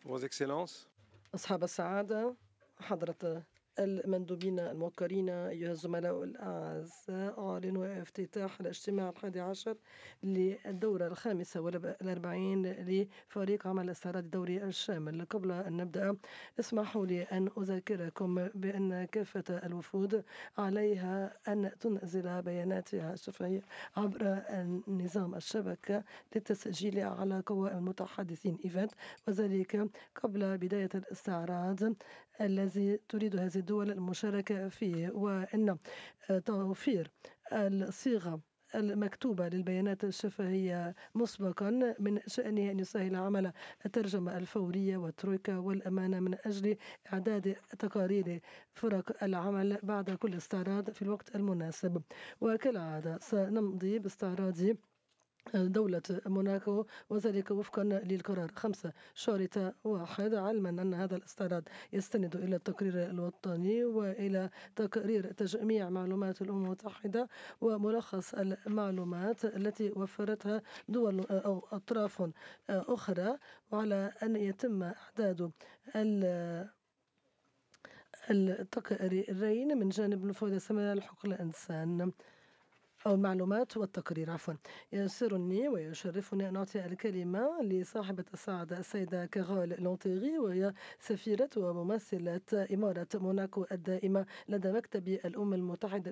Vos Excellences, أصحاب السعادة، حضرة المندوبين الموقرين، أيها الزملاء الأعزاء، أعلن افتتاح الاجتماع 11 للدورة الخامسة والأربعين لفريق عمل الاستعراض الدوري الشامل. قبل أن نبدأ اسمحوا لي أن أذكركم بأن كافة الوفود عليها أن تنزل بياناتها الشفهية عبر نظام الشبكة للتسجيل على قوائم المتحدثين إيفنت، وذلك قبل بداية الاستعراض الذي تريد هذه الدول المشاركة فيه. وأن توفير الصيغة المكتوبة للبيانات الشفهية مسبقا من شأنه أن يسهل عمل الترجمة الفورية والترويكا والأمانة من أجل إعداد تقارير فرق العمل بعد كل استعراض في الوقت المناسب. وكالعادة سنمضي باستعراض دولة موناكو، وذلك وفقا للقرار 5/1، علما أن هذا الاستعراض يستند إلى التقرير الوطني وإلى تقرير تجميع معلومات الأمم المتحدة وملخص المعلومات التي وفرتها دول أو أطراف أخرى، وعلى أن يتم إعداد التقريرين من جانب المفوضية السامية لحقوق الإنسان أو المعلومات والتقرير. عفوا. يسرني ويشرفني أن أعطي الكلمة لصاحبة السعادة السيدة كارول لونتيغي، وهي سفيرة وممثلة إمارة موناكو الدائمة لدى مكتب الأمم المتحدة